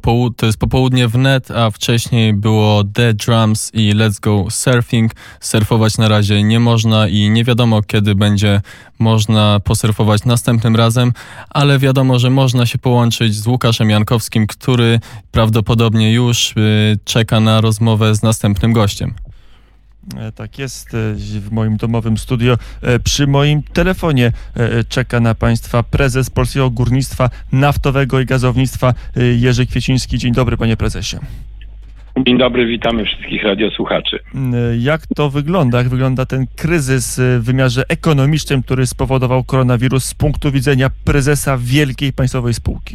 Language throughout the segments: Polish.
to jest popołudnie wnet, a wcześniej było The Drums i Let's Go Surfing. Surfować na razie nie można i nie wiadomo, kiedy będzie można posurfować następnym razem, ale wiadomo, że można się połączyć z Łukaszem Jankowskim, który prawdopodobnie już czeka na rozmowę z następnym gościem. Tak jest, w moim domowym studio. Przy moim telefonie czeka na Państwa prezes Polskiego Górnictwa Naftowego i Gazownictwa Jerzy Kwieciński. Dzień dobry, panie prezesie. Dzień dobry, witamy wszystkich radiosłuchaczy. Jak to wygląda? Jak wygląda ten kryzys w wymiarze ekonomicznym, który spowodował koronawirus z punktu widzenia prezesa wielkiej państwowej spółki?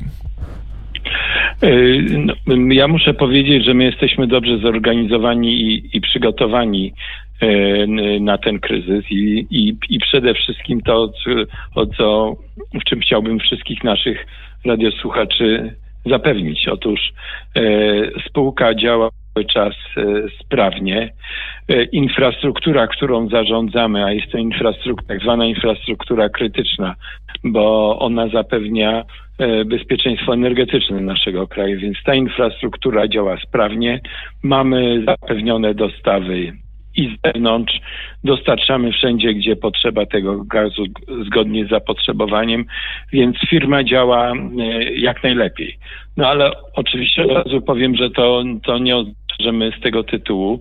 Ja muszę powiedzieć, że my jesteśmy dobrze zorganizowani i przygotowani na ten kryzys i przede wszystkim to, w czym chciałbym wszystkich naszych radiosłuchaczy zapewnić. Otóż spółka działa cały czas sprawnie. Infrastruktura, którą zarządzamy, a jest to tak zwana infrastruktura krytyczna, bo ona zapewnia bezpieczeństwo energetyczne naszego kraju, więc ta infrastruktura działa sprawnie. Mamy zapewnione dostawy i z zewnątrz, dostarczamy wszędzie, gdzie potrzeba tego gazu zgodnie z zapotrzebowaniem, więc firma działa jak najlepiej. No ale oczywiście od razu powiem, że to nie oznacza, że my z tego tytułu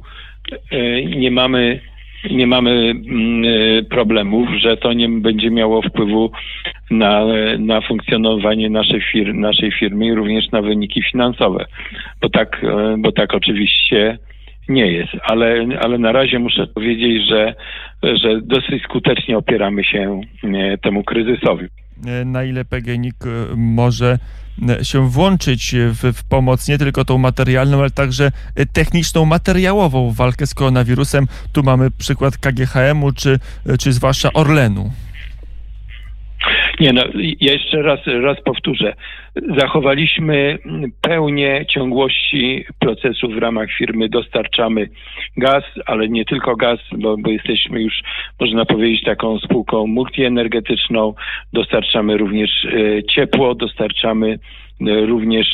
nie mamy problemów, że to nie będzie miało wpływu na funkcjonowanie naszej firmy i również na wyniki finansowe, bo tak oczywiście nie jest, ale na razie muszę powiedzieć, że dosyć skutecznie opieramy się temu kryzysowi. Na ile PGNiG może się włączyć w pomoc nie tylko tą materialną, ale także techniczną, materiałową w walkę z koronawirusem? Tu mamy przykład KGHM-u czy zwłaszcza Orlenu. Nie, ja jeszcze raz powtórzę. Zachowaliśmy pełnię ciągłości procesów w ramach firmy. Dostarczamy gaz, ale nie tylko gaz, bo jesteśmy już, można powiedzieć, taką spółką multienergetyczną. Dostarczamy również ciepło, dostarczamy również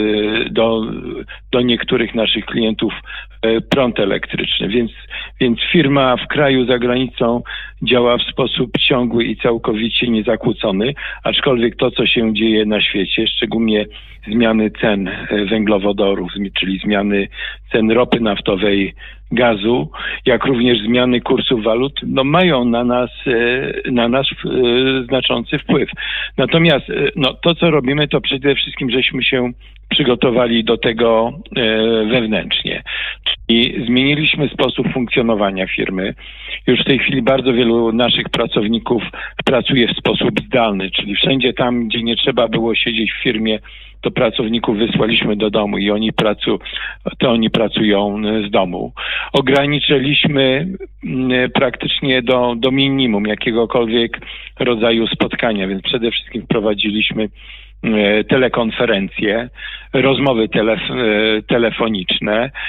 do niektórych naszych klientów prąd elektryczny. Więc firma w kraju, za granicą działa w sposób ciągły i całkowicie niezakłócony, aczkolwiek to, co się dzieje na świecie, szczególnie zmiany cen węglowodorów, czyli zmiany cen ropy naftowej, gazu, jak również zmiany kursów walut, mają na nas znaczący wpływ. Natomiast to, co robimy, to przede wszystkim, żeśmy się przygotowali do tego wewnętrznie. Czyli zmieniliśmy sposób funkcjonowania firmy. Już w tej chwili bardzo wielu naszych pracowników pracuje w sposób zdalny, czyli wszędzie tam, gdzie nie trzeba było siedzieć w firmie, to pracowników wysłaliśmy do domu i oni pracują z domu. Ograniczyliśmy praktycznie do minimum jakiegokolwiek rodzaju spotkania, więc przede wszystkim wprowadziliśmy telekonferencje, rozmowy telefoniczne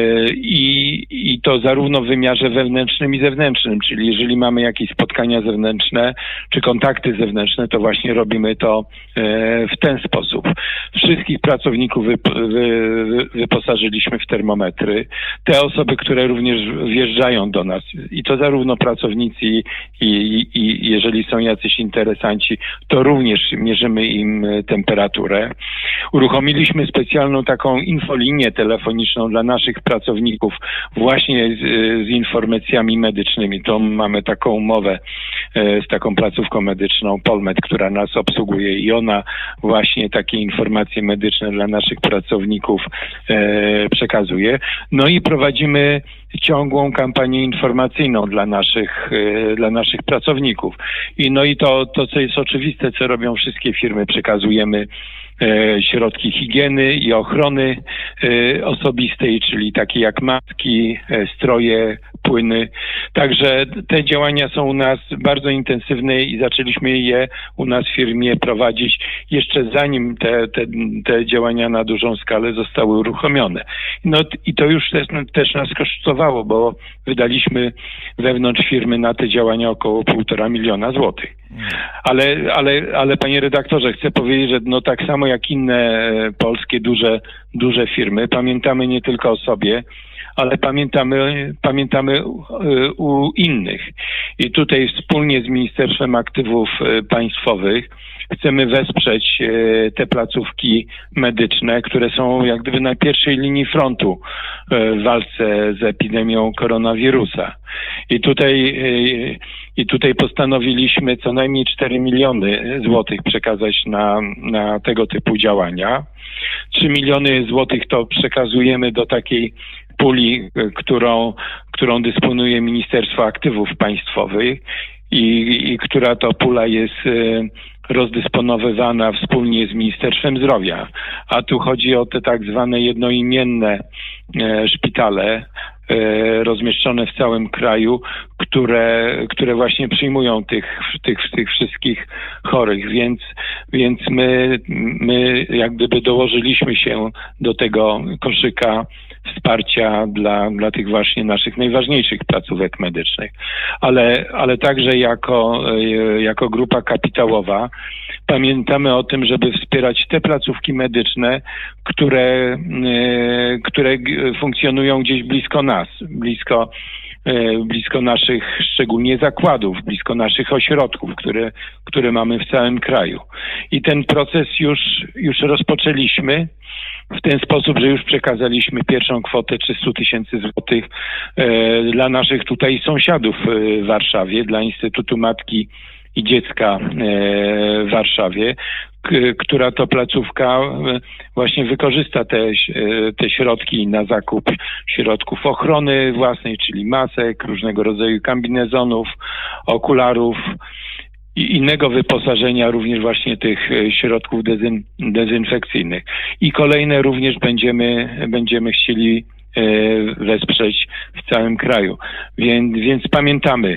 i to zarówno w wymiarze wewnętrznym i zewnętrznym, czyli jeżeli mamy jakieś spotkania zewnętrzne czy kontakty zewnętrzne, to właśnie robimy to w ten sposób. Wszystkich pracowników wyposażyliśmy w termometry. Te osoby, które również wjeżdżają do nas i to zarówno pracownicy i jeżeli są jacyś interesanci, to również mierzymy im temperaturę. Uruchomiliśmy specjalną taką infolinię telefoniczną dla naszych pracowników właśnie z informacjami medycznymi. To mamy taką umowę z taką placówką medyczną Polmed, która nas obsługuje i ona właśnie takie informacje medyczne dla naszych pracowników przekazuje. No i prowadzimy ciągłą kampanię informacyjną dla naszych pracowników. I to, co jest oczywiste, co robią wszystkie firmy, przekazujemy środki higieny i ochrony osobistej, czyli takie jak maski, stroje, płyny. Także te działania są u nas bardzo intensywne i zaczęliśmy je u nas w firmie prowadzić jeszcze zanim te działania na dużą skalę zostały uruchomione. I to już też nas kosztowało, bo wydaliśmy wewnątrz firmy na te działania około 1,5 miliona złotych. Ale panie redaktorze, chcę powiedzieć, że no tak samo jak inne polskie duże firmy, pamiętamy nie tylko o sobie, ale pamiętamy u innych. I tutaj wspólnie z Ministerstwem Aktywów Państwowych chcemy wesprzeć te placówki medyczne, które są jak gdyby na pierwszej linii frontu w walce z epidemią koronawirusa. I tutaj postanowiliśmy co najmniej 4 miliony złotych przekazać na tego typu działania. 3 miliony złotych to przekazujemy do takiej puli, którą dysponuje Ministerstwo Aktywów Państwowych i która to pula jest rozdysponowywana wspólnie z Ministerstwem Zdrowia. A tu chodzi o te tak zwane jednoimienne szpitale rozmieszczone w całym kraju, które właśnie przyjmują tych wszystkich chorych, więc my jak gdyby dołożyliśmy się do tego koszyka wsparcia dla tych właśnie naszych najważniejszych placówek medycznych. Ale także jako grupa kapitałowa pamiętamy o tym, żeby wspierać te placówki medyczne, które funkcjonują gdzieś blisko nas, blisko naszych szczególnie zakładów, blisko naszych ośrodków, które mamy w całym kraju. I ten proces już rozpoczęliśmy w ten sposób, że już przekazaliśmy pierwszą kwotę 300 tysięcy złotych dla naszych tutaj sąsiadów w Warszawie, dla Instytutu Matki i Dziecka w Warszawie, która to placówka właśnie wykorzysta te środki na zakup środków ochrony własnej, czyli masek, różnego rodzaju kombinezonów, okularów i innego wyposażenia, również właśnie tych środków dezynfekcyjnych. I kolejne również będziemy chcieli wesprzeć w całym kraju. Więc pamiętamy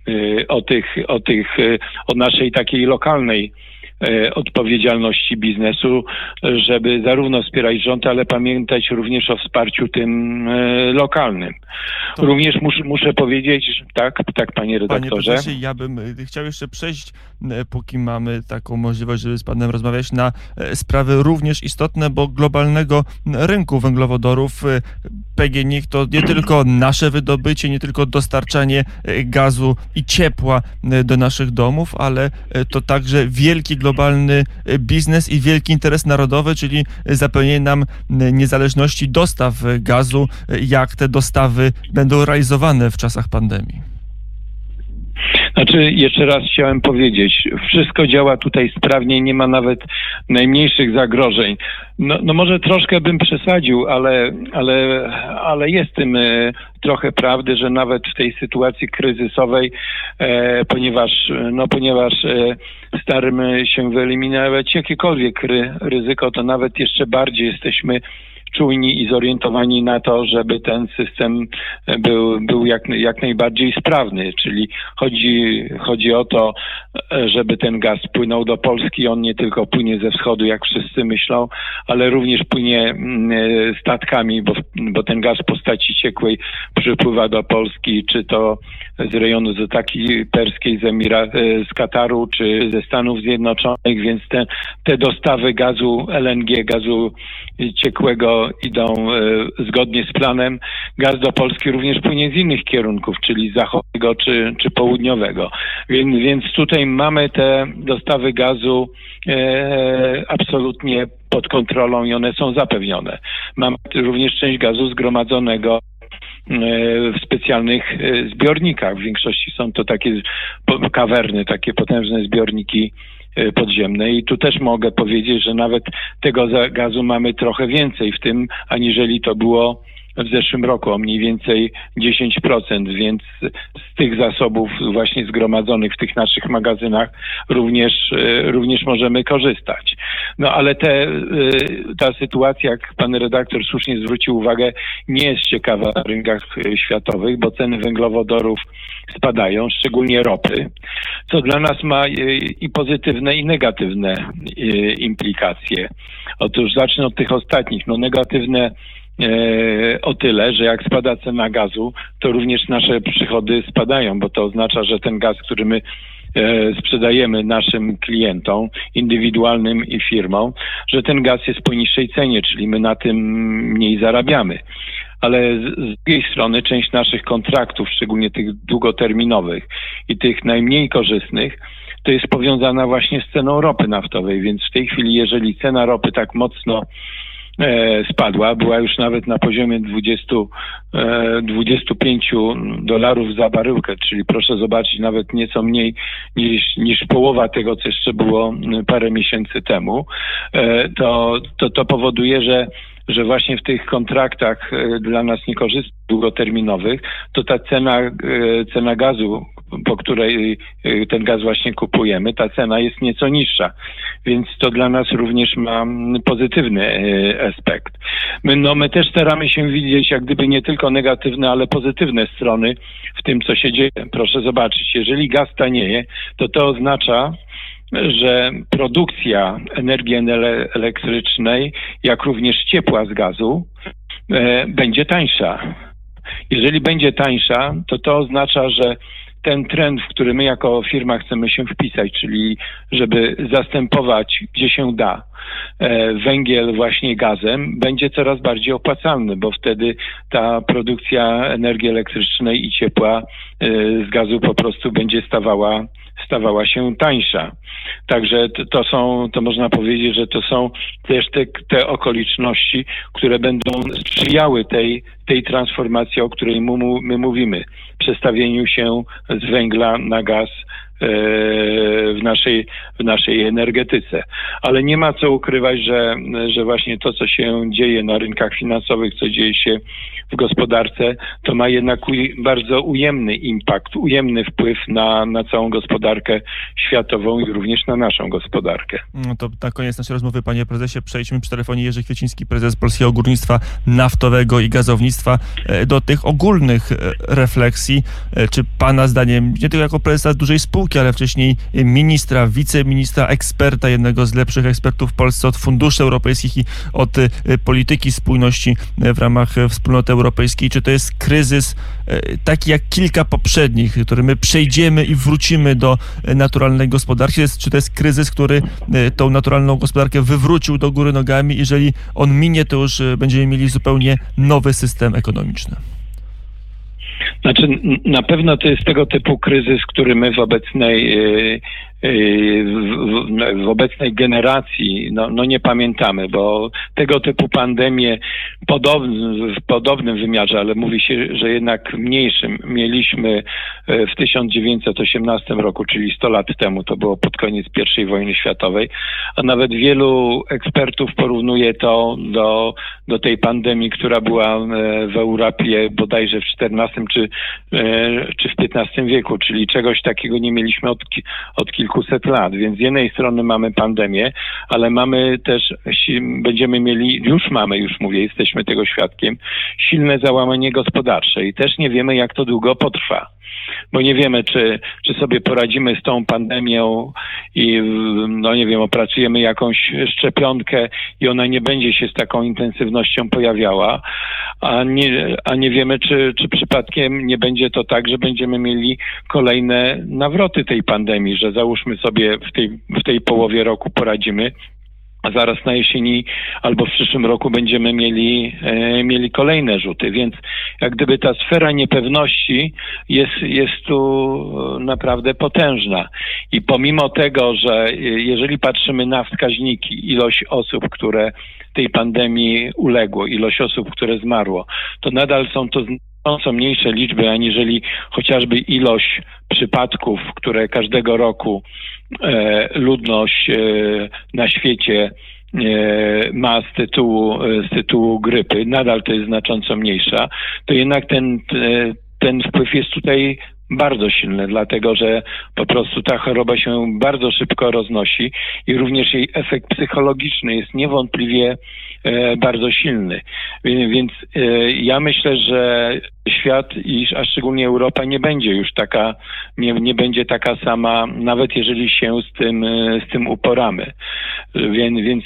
o naszej takiej lokalnej odpowiedzialności biznesu, żeby zarówno wspierać rząd, ale pamiętać również o wsparciu tym lokalnym. Również muszę powiedzieć, tak panie redaktorze. Panie prezesie, ja bym chciał jeszcze przejść, póki mamy taką możliwość, żeby z panem rozmawiać, na sprawy również istotne, bo globalnego rynku węglowodorów. PGNiG to nie tylko nasze wydobycie, nie tylko dostarczanie gazu i ciepła do naszych domów, ale to także wielki globalny biznes i wielki interes narodowy, czyli zapewnienie nam niezależności dostaw gazu, jak te dostawy będą realizowane w czasach pandemii. Znaczy, jeszcze raz chciałem powiedzieć, wszystko działa tutaj sprawnie, nie ma nawet najmniejszych zagrożeń. No może troszkę bym przesadził, ale jest tym trochę prawdy, że nawet w tej sytuacji kryzysowej, ponieważ staramy się wyeliminować jakiekolwiek ryzyko, to nawet jeszcze bardziej jesteśmy czujni i zorientowani na to, żeby ten system był jak najbardziej sprawny, czyli chodzi o to, żeby ten gaz płynął do Polski. On nie tylko płynie ze wschodu, jak wszyscy myślą, ale również płynie statkami, bo ten gaz w postaci ciekłej przypływa do Polski, czy to z rejonu Zatoki Perskiej, z Kataru, czy ze Stanów Zjednoczonych, więc te dostawy gazu LNG, gazu ciekłego idą zgodnie z planem. Gaz do Polski również płynie z innych kierunków, czyli zachodniego czy południowego. Więc tutaj mamy te dostawy gazu absolutnie pod kontrolą i one są zapewnione. Mamy również część gazu zgromadzonego w specjalnych zbiornikach. W większości są to takie kawerny, takie potężne zbiorniki podziemne i tu też mogę powiedzieć, że nawet tego gazu mamy trochę więcej w tym, aniżeli to było w zeszłym roku, o mniej więcej 10%, więc z tych zasobów właśnie zgromadzonych w tych naszych magazynach również możemy korzystać. No ale ta sytuacja, jak pan redaktor słusznie zwrócił uwagę, nie jest ciekawa na rynkach światowych, bo ceny węglowodorów spadają, szczególnie ropy, co dla nas ma i pozytywne, i negatywne implikacje. Otóż zacznę od tych ostatnich. No negatywne o tyle, że jak spada cena gazu, to również nasze przychody spadają, bo to oznacza, że ten gaz, który my sprzedajemy naszym klientom, indywidualnym i firmom, że ten gaz jest po niższej cenie, czyli my na tym mniej zarabiamy. Ale z drugiej strony część naszych kontraktów, szczególnie tych długoterminowych i tych najmniej korzystnych, to jest powiązana właśnie z ceną ropy naftowej, więc w tej chwili, jeżeli cena ropy tak mocno spadła, była już nawet na poziomie 25 dolarów za baryłkę, czyli proszę zobaczyć, nawet nieco mniej niż połowa tego, co jeszcze było parę miesięcy temu, to powoduje, że właśnie w tych kontraktach dla nas niekorzystnych, długoterminowych, to ta cena gazu, po której ten gaz właśnie kupujemy, ta cena jest nieco niższa. Więc to dla nas również ma pozytywny aspekt. My też staramy się widzieć jak gdyby nie tylko negatywne, ale pozytywne strony w tym, co się dzieje. Proszę zobaczyć, jeżeli gaz tanieje, to oznacza, że produkcja energii elektrycznej, jak również ciepła z gazu, będzie tańsza. Jeżeli będzie tańsza, to oznacza, że ten trend, w który my jako firma chcemy się wpisać, czyli żeby zastępować, gdzie się da, węgiel właśnie gazem, będzie coraz bardziej opłacalny, bo wtedy ta produkcja energii elektrycznej i ciepła z gazu po prostu będzie stawała się tańsza. Także to można powiedzieć, że to są też te okoliczności, które będą sprzyjały tej transformacji, o której my mówimy. Przestawieniu się z węgla na gaz w naszej energetyce. Ale nie ma co ukrywać, że właśnie to, co się dzieje na rynkach finansowych, co dzieje się w gospodarce, to ma jednak bardzo ujemny impact, ujemny wpływ na całą gospodarkę światową i również na naszą gospodarkę. No to na koniec naszej rozmowy, panie prezesie, przejdźmy przy telefonie Jerzy Kwieciński, prezes Polskiego Górnictwa Naftowego i Gazownictwa, do tych ogólnych refleksji. Czy pana zdaniem, nie tylko jako prezesa dużej spółki, ale wcześniej ministra, wiceministra, eksperta, jednego z lepszych ekspertów w Polsce od funduszy europejskich i od polityki spójności w ramach Wspólnoty Europejskiej, czy to jest kryzys taki jak kilka poprzednich, który my przejdziemy i wrócimy do naturalnej gospodarki, czy to jest kryzys, który tą naturalną gospodarkę wywrócił do góry nogami? Jeżeli on minie, to już będziemy mieli zupełnie nowy system ekonomiczny. Znaczy, na pewno to jest tego typu kryzys, który my w obecnej generacji nie pamiętamy, bo tego typu pandemie w podobnym wymiarze, ale mówi się, że jednak mniejszym, mieliśmy w 1918 roku, czyli 100 lat temu, to było pod koniec I wojny światowej, a nawet wielu ekspertów porównuje to do tej pandemii, która była w Europie bodajże w XIV czy w XV wieku, czyli czegoś takiego nie mieliśmy od kilkuset lat, więc z jednej strony mamy pandemię, ale mamy też, jesteśmy tego świadkiem, silne załamanie gospodarcze i też nie wiemy, jak to długo potrwa. Bo nie wiemy, czy sobie poradzimy z tą pandemią i opracujemy jakąś szczepionkę i ona nie będzie się z taką intensywnością pojawiała, a nie wiemy, czy przypadkiem nie będzie to tak, że będziemy mieli kolejne nawroty tej pandemii, że załóżmy sobie w tej połowie roku poradzimy, a zaraz na jesieni albo w przyszłym roku będziemy mieli kolejne rzuty, więc jak gdyby ta sfera niepewności jest tu naprawdę potężna. I pomimo tego, że jeżeli patrzymy na wskaźniki, ilość osób, które tej pandemii uległo, ilość osób, które zmarło, to nadal są to znacząco mniejsze liczby, aniżeli chociażby ilość przypadków, które każdego roku ludność na świecie ma z tytułu grypy, nadal to jest znacząco mniejsza, to jednak ten wpływ jest tutaj bardzo silny, dlatego że po prostu ta choroba się bardzo szybko roznosi i również jej efekt psychologiczny jest niewątpliwie bardzo silny. Więc ja myślę, że świat, a szczególnie Europa nie będzie już nie będzie taka sama, nawet jeżeli się z tym uporamy. Więc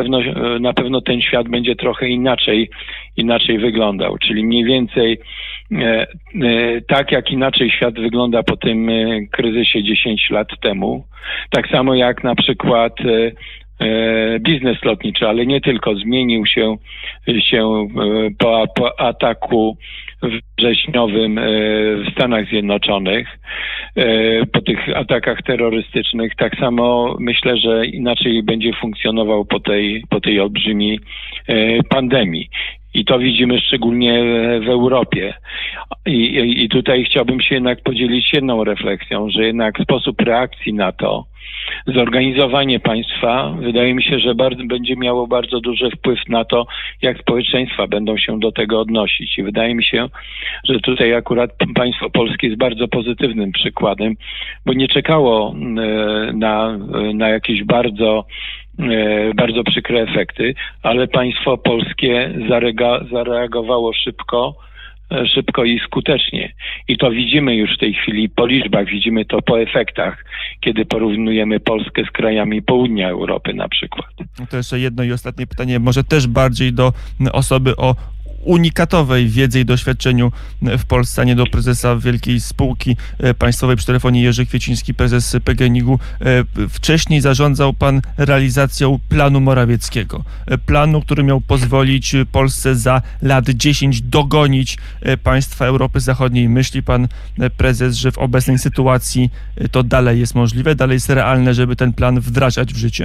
na pewno ten świat będzie trochę inaczej wyglądał, czyli mniej więcej tak jak inaczej świat wygląda po tym kryzysie 10 lat temu. Tak samo jak na przykład biznes lotniczy, ale nie tylko, zmienił się po ataku wrześniowym w Stanach Zjednoczonych, po tych atakach terrorystycznych. Tak samo myślę, że inaczej będzie funkcjonował po tej olbrzymiej pandemii. I to widzimy szczególnie w Europie. I tutaj chciałbym się jednak podzielić jedną refleksją, że jednak sposób reakcji na to, zorganizowanie państwa, wydaje mi się, że będzie miało bardzo duży wpływ na to, jak społeczeństwa będą się do tego odnosić. I wydaje mi się, że tutaj akurat państwo polskie jest bardzo pozytywnym przykładem, bo nie czekało na jakieś bardzo przykre efekty, ale państwo polskie zareagowało szybko i skutecznie. I to widzimy już w tej chwili po liczbach, widzimy to po efektach, kiedy porównujemy Polskę z krajami południa Europy na przykład. To jeszcze jedno i ostatnie pytanie, może też bardziej do osoby o unikatowej wiedzy i doświadczeniu w Polsce, a nie do prezesa wielkiej spółki państwowej przy telefonie Jerzy Kwieciński, prezes PGNiG-u. Wcześniej zarządzał pan realizacją planu Morawieckiego. Planu, który miał pozwolić Polsce za lat 10 dogonić państwa Europy Zachodniej. Myśli pan prezes, że w obecnej sytuacji to dalej jest możliwe, dalej jest realne, żeby ten plan wdrażać w życie?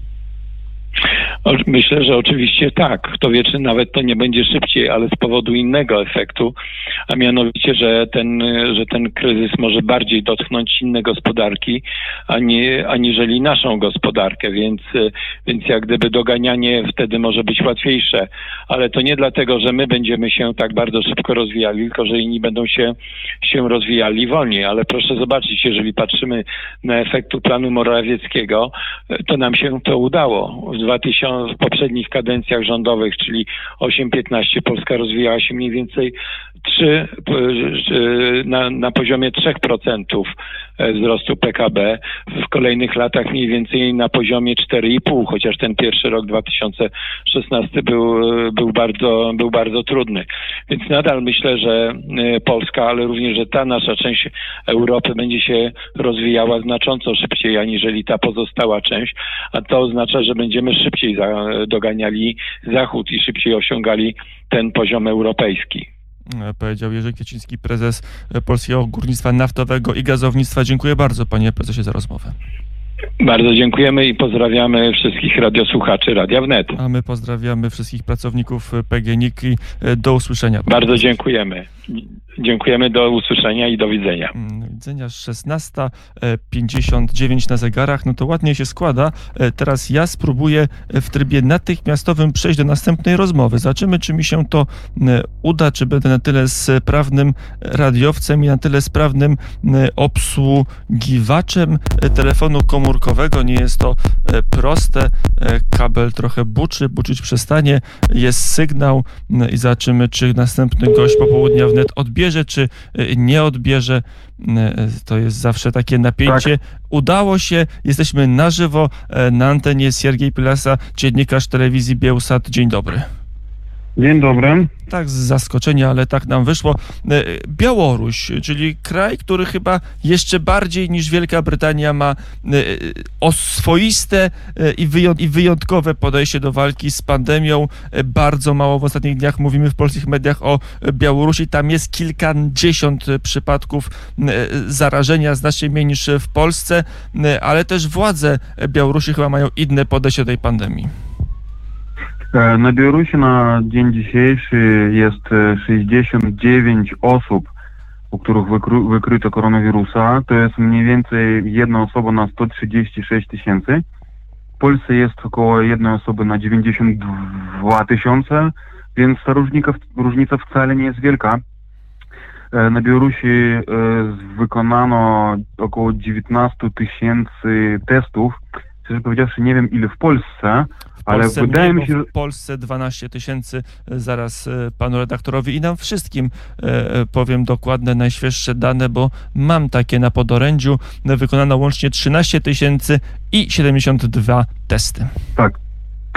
Myślę, że oczywiście tak. Kto wie, czy nawet to nie będzie szybciej, ale z powodu innego efektu, a mianowicie, że ten kryzys może bardziej dotknąć inne gospodarki, aniżeli naszą gospodarkę, więc jak gdyby doganianie wtedy może być łatwiejsze. Ale to nie dlatego, że my będziemy się tak bardzo szybko rozwijali, tylko że inni będą się rozwijali wolniej. Ale proszę zobaczyć, jeżeli patrzymy na efektu planu Morawieckiego, to nam się to udało. W poprzednich kadencjach rządowych, czyli 8-15, Polska rozwijała się mniej więcej na poziomie 3% wzrostu PKB. W kolejnych latach mniej więcej na poziomie 4,5, chociaż ten pierwszy rok 2016 był bardzo trudny. Więc nadal myślę, że Polska, ale również, że ta nasza część Europy będzie się rozwijała znacząco szybciej, aniżeli ta pozostała część, a to oznacza, że będziemy szybciej doganiali Zachód i szybciej osiągali ten poziom europejski. Powiedział Jerzy Kwieciński, prezes Polskiego Górnictwa Naftowego i Gazownictwa. Dziękuję bardzo, panie prezesie, za rozmowę. Bardzo dziękujemy i pozdrawiamy wszystkich radiosłuchaczy Radia Wnet. A my pozdrawiamy wszystkich pracowników PGNiG i do usłyszenia. Bardzo dziękujemy. Dziękujemy, do usłyszenia i do widzenia. Do widzenia, 16:59 na zegarach, no to ładnie się składa. Teraz ja spróbuję w trybie natychmiastowym przejść do następnej rozmowy. Zobaczymy, czy mi się to uda, czy będę na tyle sprawnym radiowcem i na tyle sprawnym obsługiwaczem telefonu komórkowego. Nie jest to proste. Kabel trochę buczyć przestanie. Jest sygnał i zobaczymy, czy następny gość popołudnia wnet odbierze, czy nie odbierze. To jest zawsze takie napięcie. Tak. Udało się, jesteśmy na żywo na antenie. Siergiej Pilasa, dziennikarz telewizji Biełsat. Dzień dobry. Dzień dobry. Tak, z zaskoczenia, ale tak nam wyszło. Białoruś, czyli kraj, który chyba jeszcze bardziej niż Wielka Brytania ma swoiste i wyjątkowe podejście do walki z pandemią. Bardzo mało w ostatnich dniach mówimy w polskich mediach o Białorusi. Tam jest kilkadziesiąt przypadków zarażenia, znacznie mniej niż w Polsce, ale też władze Białorusi chyba mają inne podejście do tej pandemii. Na Białorusi na dzień dzisiejszy jest 69 osób, u których wykryto koronawirusa. To jest mniej więcej jedna osoba na 136 tysięcy. W Polsce jest około jednej osoby na 92 tysiące, więc ta różnica wcale nie jest wielka. Na Białorusi wykonano około 19 tysięcy testów. Szczerze powiedziawszy, nie wiem ile w Polsce, ale wydaje mi się, że w Polsce 12 tysięcy, zaraz panu redaktorowi i nam wszystkim powiem dokładne, najświeższe dane, bo mam takie na podorędziu. Wykonano łącznie 13 072 testy. Tak.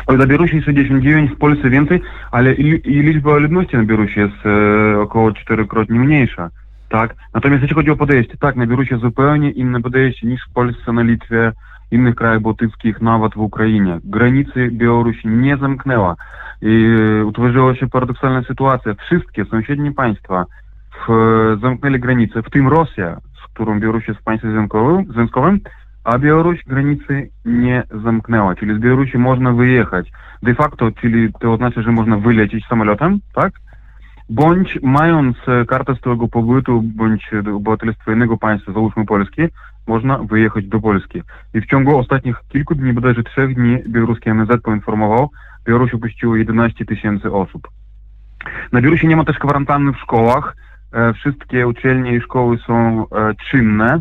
Na Białorusi 69, w Polsce więcej, ale i liczba ludności na Białorusi jest około 4-krotnie mniejsza. Tak? Natomiast jeśli chodzi o podejście, tak, na Białorusi zupełnie inne podejście niż w Polsce, na Litwie, innych krajach bałtyckich, nawet w Ukrainie. Granicy Białorusi nie zamknęła i utworzyła się paradoksalna sytuacja. Wszystkie sąsiednie państwa zamknęli granice, w tym Rosja, z którą Białoruś jest państwem związkowym, a Białoruś granicy nie zamknęła, czyli z Białorusi można wyjechać. De facto, czyli to oznacza, że można wylecieć samolotem, tak? Bądź mając kartę stałego pobytu, bądź obywatelstwo innego państwa, załóżmy Polski, można wyjechać do Polski. I w ciągu ostatnich kilku dni, bodajże 3 dni, białoruski MSZ poinformował, Białoruś opuściło 11 000 osób. Na Białorusi nie ma też kwarantanny w szkołach. Wszystkie uczelnie i szkoły są czynne.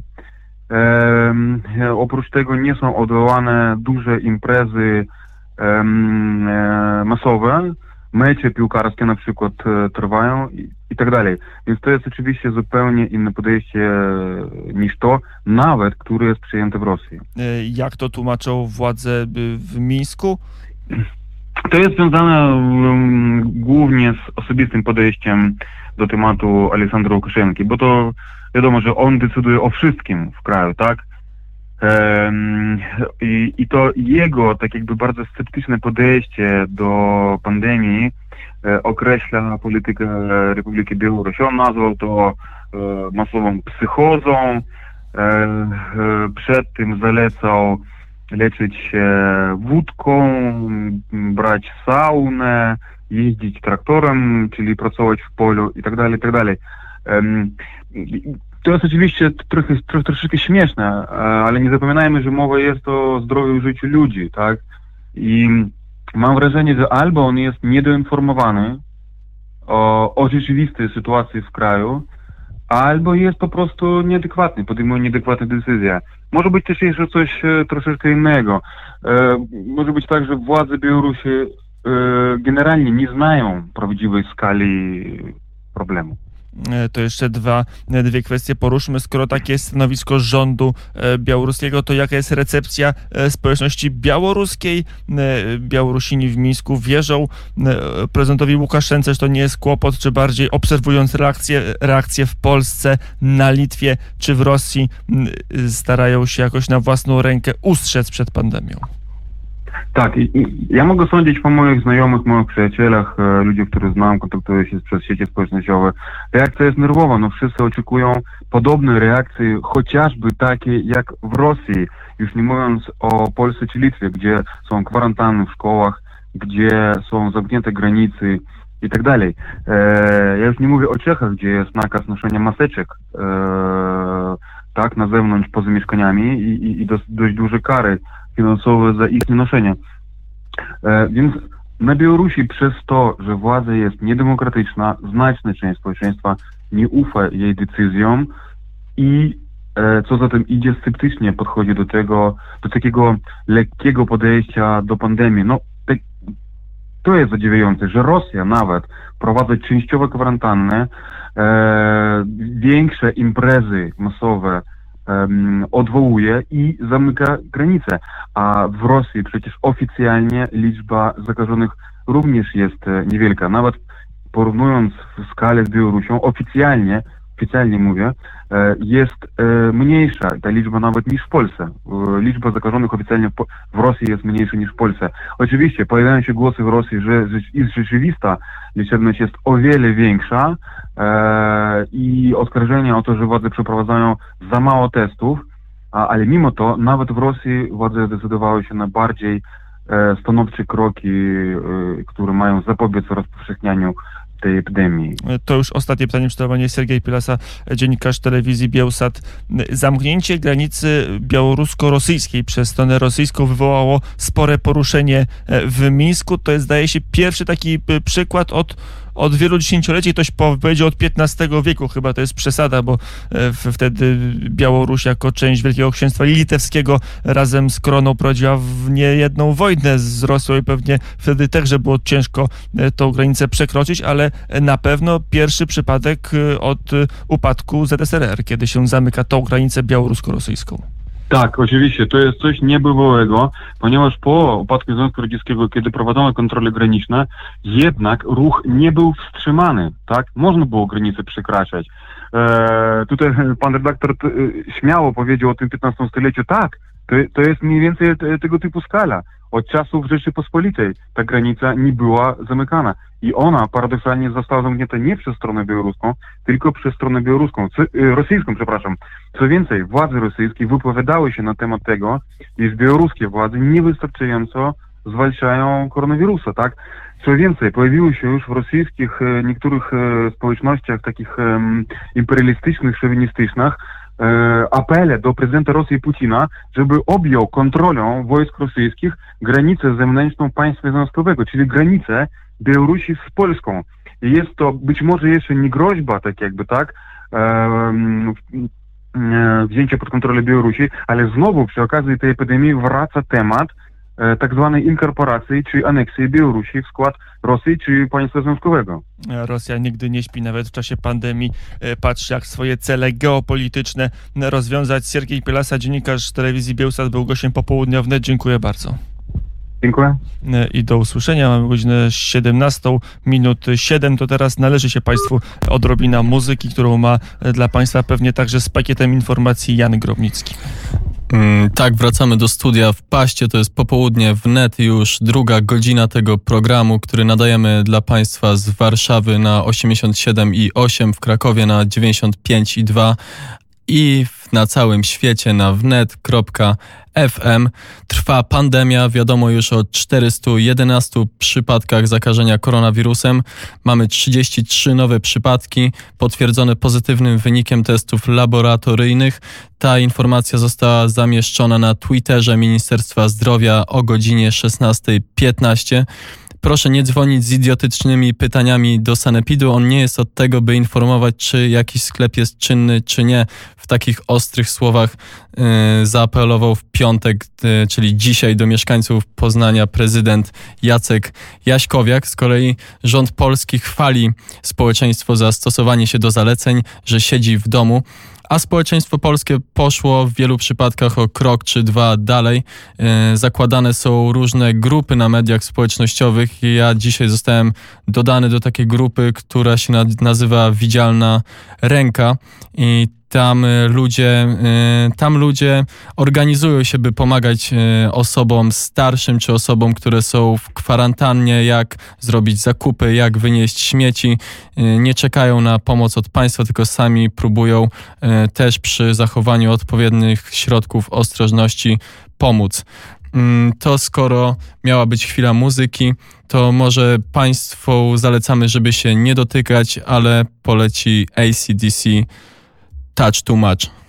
Oprócz tego nie są odwołane duże imprezy masowe. Mecze piłkarskie na przykład trwają i tak dalej. Więc to jest oczywiście zupełnie inne podejście niż to, nawet które jest przyjęte w Rosji. Jak to tłumaczą władze w Mińsku? To jest związane głównie z osobistym podejściem do tematu Aleksandra Łukaszenki, bo to wiadomo, że on decyduje o wszystkim w kraju, tak? I to jego tak jakby bardzo sceptyczne podejście do pandemii określa politykę Republiki Białorusi. On nazwał to masową psychozą, przed tym zalecał leczyć się wódką, brać saunę, jeździć traktorem, czyli pracować w polu i tak dalej, i tak dalej. To jest oczywiście troszeczkę śmieszne, ale nie zapominajmy, że mowa jest o zdrowiu i życiu ludzi, tak? I mam wrażenie, że albo on jest niedoinformowany o rzeczywistej sytuacji w kraju, albo jest po prostu nieadekwatny, podejmuje nieadekwatne decyzje. Może być też jeszcze coś troszeczkę innego. Może być tak, że władze Białorusi generalnie nie znają prawdziwej skali problemu. To jeszcze dwie kwestie poruszmy. Skoro takie jest stanowisko rządu białoruskiego, to jaka jest recepcja społeczności białoruskiej? Białorusini w Mińsku wierzą prezydentowi Łukaszence, że to nie jest kłopot, czy bardziej obserwując reakcje w Polsce, na Litwie czy w Rosji starają się jakoś na własną rękę ustrzec przed pandemią? Tak, ja mogę sądzić po moich znajomych, moich przyjacielach, ludziach, których znam, kontaktuję się przez sieci społecznościowe. Reakcja jest nerwowa, no wszyscy oczekują podobnej reakcji, chociażby takiej jak w Rosji, już nie mówiąc o Polsce czy Litwie, gdzie są kwarantanny w szkołach, gdzie są zamknięte granice i tak dalej. Ja już nie mówię o Czechach, gdzie jest nakaz noszenia maseczek, tak, na zewnątrz, poza mieszkaniami i dość duże kary finansowe za ich nienoszenie. Więc na Białorusi przez to, że władza jest niedemokratyczna, znaczna część społeczeństwa nie ufa jej decyzjom i co za tym idzie, sceptycznie podchodzi do takiego lekkiego podejścia do pandemii. No, to jest zadziwiające, że Rosja nawet prowadzi częściowe kwarantanny, większe imprezy masowe odwołuje i zamyka granice. A w Rosji przecież oficjalnie liczba zakażonych również jest niewielka. Nawet porównując w skalę z Białorusią, oficjalnie mówię, jest mniejsza ta liczba nawet niż w Polsce. Liczba zakażonych oficjalnie w Rosji jest mniejsza niż w Polsce. Oczywiście pojawiają się głosy w Rosji, że rzeczywista liczebność jest o wiele większa i oskarżenia o to, że władze przeprowadzają za mało testów, ale mimo to nawet w Rosji władze zdecydowały się na bardziej stanowcze kroki, które mają zapobiec rozpowszechnianiu tej epidemii. To już ostatnie pytanie, przytowanie Sergiej Pilasa, dziennikarz telewizji Bielsat. Zamknięcie granicy białorusko-rosyjskiej przez stronę rosyjską wywołało spore poruszenie w Mińsku. To jest, zdaje się, pierwszy taki przykład od wielu dziesięcioleci, ktoś powiedział od XV wieku, chyba to jest przesada, bo wtedy Białoruś jako część Wielkiego Księstwa Litewskiego razem z Koroną prowadziła w niejedną wojnę z Rosją i pewnie wtedy także było ciężko tą granicę przekroczyć, ale na pewno pierwszy przypadek od upadku ZSRR, kiedy się zamyka tą granicę białorusko-rosyjską. Tak, oczywiście, to jest coś niebywałego, ponieważ po upadku Związku Radzieckiego, kiedy prowadzono kontrole graniczne, jednak ruch nie był wstrzymany, tak? Można było granice przekraczać. Tutaj pan redaktor śmiało powiedział o tym XV stuleciu, tak, to jest mniej więcej tego typu skala. Od czasów Rzeczypospolitej ta granica nie była zamykana i ona paradoksalnie została zamknięta nie przez stronę białoruską, tylko przez stronę rosyjską. Co więcej, władze rosyjskie wypowiadały się na temat tego, iż białoruskie władze niewystarczająco zwalczają koronawirusa, tak? Co więcej, pojawiły się już w rosyjskich niektórych społecznościach takich imperialistycznych, szowinistycznych apele do prezydenta Rosji Putina, żeby objął kontrolą wojsk rosyjskich granicę zewnętrzną państwa związkowego, czyli granicę Białorusi z Polską. I jest to być może jeszcze nie groźba, tak jakby, tak, wzięcia pod kontrolę Białorusi, ale znowu przy okazji tej epidemii wraca temat tak zwanej inkorporacji, czy aneksji Białorusi w skład Rosji, czy państwa związkowego. Rosja nigdy nie śpi, nawet w czasie pandemii patrzy, jak swoje cele geopolityczne rozwiązać. Siergiej Pielasa, dziennikarz telewizji Biełsat, był gościem Popołudnia Wnet. Dziękuję bardzo. Dziękuję. I do usłyszenia. Mamy godzinę 17:07. To teraz należy się Państwu odrobina muzyki, którą ma dla Państwa pewnie także z pakietem informacji Jan Grobnicki. Tak, wracamy do studia w Paście. To jest Popołudnie Wnet, już druga godzina tego programu, który nadajemy dla Państwa z Warszawy na 87,8, w Krakowie na 95,2 i na całym świecie na wnet.fm. Trwa pandemia, wiadomo już o 411 przypadkach zakażenia koronawirusem. Mamy 33 nowe przypadki potwierdzone pozytywnym wynikiem testów laboratoryjnych. Ta informacja została zamieszczona na Twitterze Ministerstwa Zdrowia o godzinie 16:15. Proszę nie dzwonić z idiotycznymi pytaniami do sanepidu. On nie jest od tego, by informować, czy jakiś sklep jest czynny, czy nie. W takich ostrych słowach zaapelował w piątek, czyli dzisiaj, do mieszkańców Poznania prezydent Jacek Jaśkowiak. Z kolei rząd polski chwali społeczeństwo za stosowanie się do zaleceń, że siedzi w domu. A społeczeństwo polskie poszło w wielu przypadkach o krok czy dwa dalej. Zakładane są różne grupy na mediach społecznościowych. Ja dzisiaj zostałem dodany do takiej grupy, która się nazywa Widzialna Ręka i tam ludzie organizują się, by pomagać osobom starszym czy osobom, które są w kwarantannie, jak zrobić zakupy, jak wynieść śmieci. Nie czekają na pomoc od państwa, tylko sami próbują też przy zachowaniu odpowiednich środków ostrożności pomóc. To skoro miała być chwila muzyki, to może Państwu zalecamy, żeby się nie dotykać, ale poleci AC/DC Touch Too Much.